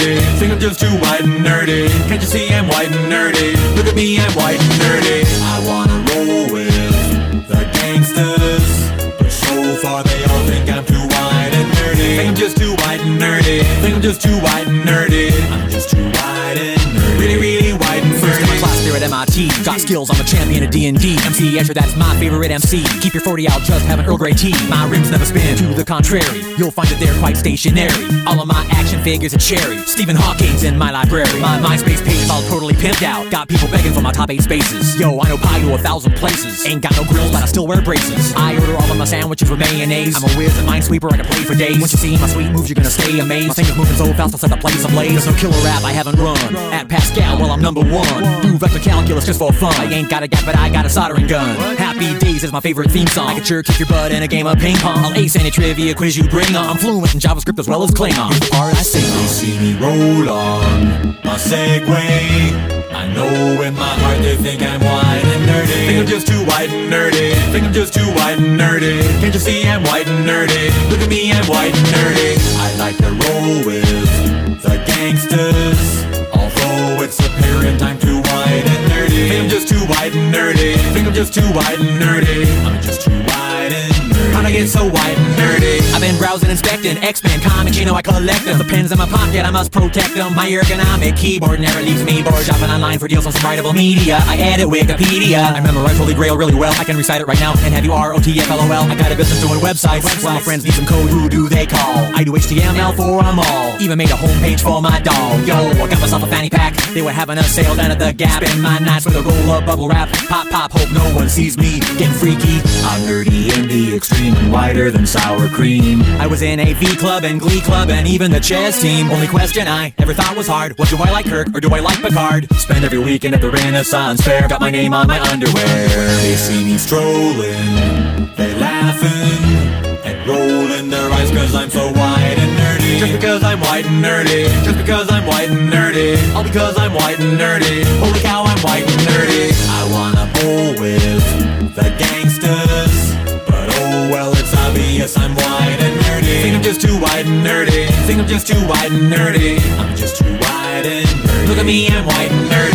nerdy. Think I'm just too white and nerdy. Can't you see I'm white and nerdy? Look at me, I'm white and nerdy. I wanna roll with the gangsters, but so far they all think I'm too white and nerdy. Think I'm just too white and nerdy. Think I'm just too white and nerdy. I'm just too white and nerdy. Really, really white and nerdy. First in my class there at MIT. Got skills, I'm a champion of D&D. MC Escher, that's my favorite MC. Keep your 40 out, just have an Earl Grey tea. My rims never spin, to the contrary. You'll find that they're quite stationary. All of my action figures are cherry. Stephen Hawking's in my library. My MySpace page all totally pimped out. Got people begging for my top 8 spaces. Yo, I know pie to 1,000 places. Ain't got no grills, but I still wear braces. I order all of my sandwiches with mayonnaise. I'm a whiz and minesweeper, I can play for days. Once you see my sweet moves, you're gonna stay amazed. My fingers moving so fast, I'll set the place ablaze. There's no killer rap I haven't run. At Pascal, well, I'm number 1. Do vector calculus just for fun. I ain't got a gap, but I got a soldering gun. Happy Days is my favorite theme song. I can sure kick your butt in a game of ping pong. I'll ace any trivia quiz you bring on. I'm fluent in JavaScript as well as Klingon. Here's the part I sing on. They see me roll on my Segway. I know in my heart they think I'm white and nerdy. Think I'm just too white and nerdy. Think I'm just too white and nerdy. Can't you see I'm white and nerdy? Look at me, I'm white and nerdy. I like to roll with the gangsters, although it's apparent I'm too white and nerdy. Think I'm just too white and nerdy. Think I'm just too white and nerdy. I'm just too white and nerdy. How'd I get so white and nerdy? I've been browsing, inspecting X-Men comics, you know I collect them. The pens in my pocket, I must protect them. My ergonomic keyboard never leaves me bored. Shopping online for deals on some writable media. I edit Wikipedia. I memorize Holy Grail really well. I can recite it right now and have you ROTFLOL. I got a business doing websites. Well, my friends need some code, who do they call? I do HTML for them all. Even made a homepage for my dog. Yo, I got myself a fanny pack. They were having a sale down at the Gap. Spend my nights with a roll of bubble wrap. Pop, pop, hope no one sees me getting freaky. I'm nerdy in the extreme and whiter than sour cream. I was in a V Club and Glee Club and even the chess team. Only question I ever thought was hard, what do I like, Kirk or do I like Picard? Spend every weekend at the Renaissance Fair. Got my name on my underwear. They see me strolling, they laughing and rolling their eyes cause I'm so white and nerdy. Just because I'm white and nerdy. Just because I'm white and nerdy. All because I'm white and nerdy. Holy cow, I'm white and nerdy. I wanna bowl with the gangsters, but oh well, it's obvious I'm white and nerdy. Think I'm just too white and nerdy. Think I'm just too white and nerdy. I'm just too white and nerdy. Look at me, I'm white and nerdy.